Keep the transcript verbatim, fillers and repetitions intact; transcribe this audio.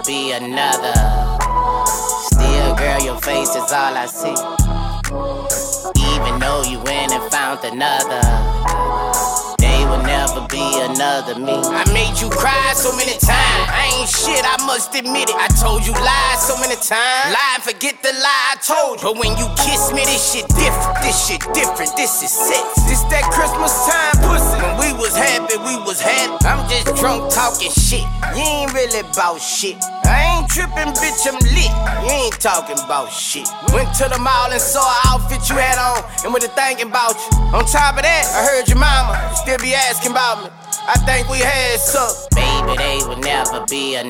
never be another. Still, girl, your face is all I see. Even though you went and found another, they will never be another me. I made you cry so many times. I ain't shit, I must admit it. I told you lies so many times. Lie and forget the lie I told you. But when you kiss me, this shit different. This shit different. This is sex. This that Christmas time pussy. When we was happy, we was happy. I'm just drunk talking shit. You ain't really bout shit. I ain't tripping, bitch, I'm lit. You ain't talking about shit. Went to the mall and saw an outfit you had on, and with the thinking about you. On top of that, I heard your mama still be asking about me. I think we had some. Baby, they would never be a